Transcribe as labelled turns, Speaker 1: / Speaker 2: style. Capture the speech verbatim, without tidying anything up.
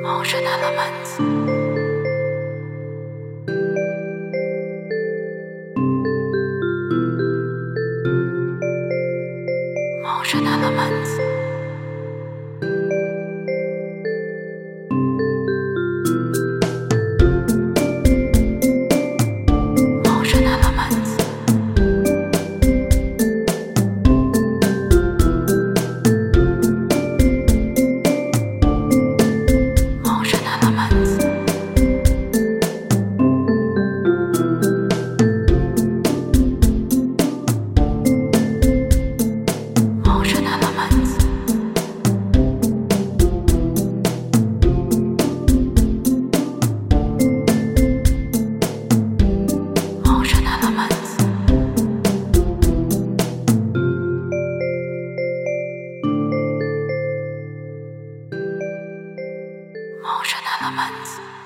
Speaker 1: Emotional Elements. Emotional Elements. Emotional Elements. Emotional Elements. Emotional Elements. Emotional Elements. Emotional Elements.